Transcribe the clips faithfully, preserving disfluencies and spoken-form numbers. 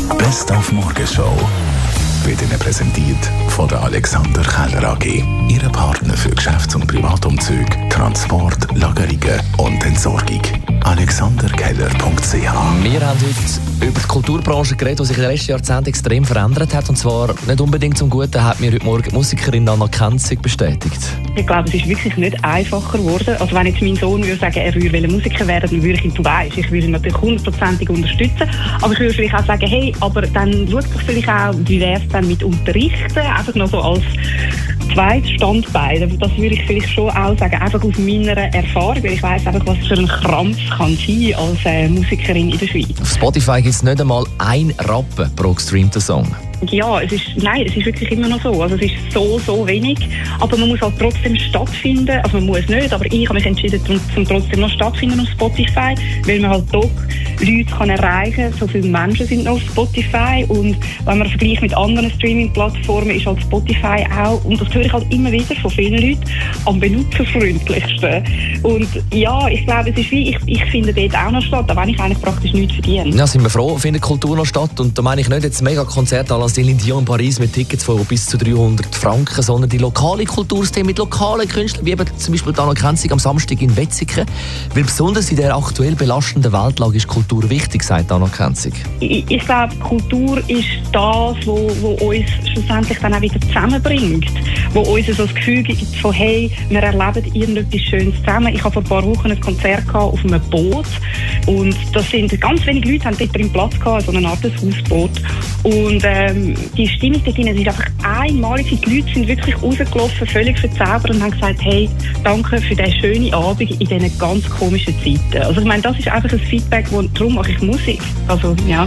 Best auf Morgenshow wird Ihnen präsentiert von der Alexander Keller A G. Ihre Partner für Geschäfts- und Privatumzüge, Transport, Lagerungen und Entsorgung. alexander keller punkt c h. Wir haben heute über die Kulturbranche geredet, die sich in den letzten Jahrzehnten extrem verändert hat. Und zwar nicht unbedingt zum Guten, hat mir heute Morgen die Musikerin Anna Kenzig bestätigt. Ich glaube, es ist wirklich nicht einfacher geworden. Also wenn jetzt mein Sohn würde sagen, er würde Musiker werden, dann würde ich ihn, du weißt, ich würde ihn natürlich hundertprozentig unterstützen. Aber ich würde vielleicht auch sagen, hey, aber dann schau doch vielleicht auch, wie wäre es dann mit Unterrichten, einfach noch so als zweites Standbein. Das würde ich vielleicht schon auch sagen, einfach aus meiner Erfahrung, weil ich weiss einfach, was für ein Krampf kann sein als äh, Musikerin in der Schweiz. Auf Spotify gibt es nicht einmal ein Rappen pro gestreamten Song. Ja, es ist, nein, es ist wirklich immer noch so. Also es ist so, so wenig. Aber man muss halt trotzdem stattfinden. Also man muss nicht, aber ich habe mich entschieden, zum trotzdem noch stattfinden auf Spotify, weil man halt doch Leute kann erreichen kann. So viele Menschen sind noch auf Spotify. Und wenn man vergleicht mit anderen Streaming-Plattformen, ist halt Spotify auch, und das höre ich halt immer wieder von vielen Leuten, am benutzerfreundlichsten. Und ja, ich glaube, es ist wie, ich, ich finde dort auch noch statt, auch wenn ich eigentlich praktisch nichts verdiene. Ja, sind wir froh, findet Kultur noch statt. Und da meine ich nicht jetzt mega Konzerte à la Céline Dion in Paris mit Tickets von bis zu dreihundert Franken, sondern die lokale Kulturszene mit lokalen Künstlern, wie eben zum Beispiel Anna Kenzig am Samstag in Wetzikon. Weil besonders in der aktuell belastenden Weltlage ist Kultur wichtig, sagt Anna Kenzig. Ich, ich glaube, Kultur ist das, wo, wo uns schlussendlich dann auch wieder zusammenbringt. Wo uns so das Gefühl gibt von, hey, wir erleben irgendetwas Schönes zusammen. Ich habe vor ein paar Wochen ein Konzert gehabt auf einem Boot. Und das sind ganz wenige Leute, haben dort drin Platz gehabt, so eine Art Hausboot. Und ähm, die Stimmung dort drin ist einfach einmalig. Die Leute sind wirklich rausgelaufen, völlig verzaubert und haben gesagt, hey, danke für diesen schönen Abend in diesen ganz komischen Zeiten. Also ich meine, das ist einfach ein Feedback, wo, darum mache ich Musik. Also, ja.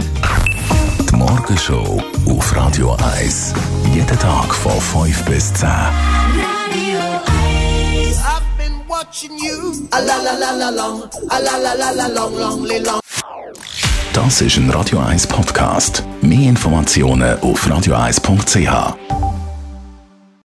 Die Morgenshow auf Radio eins. Jeden Tag von fünf bis zehn. Radio eins. I've been watching you. A la la la la long. A la la la la long, long, long. Das ist ein Radio eins Podcast. Mehr Informationen auf radio eins punkt c h.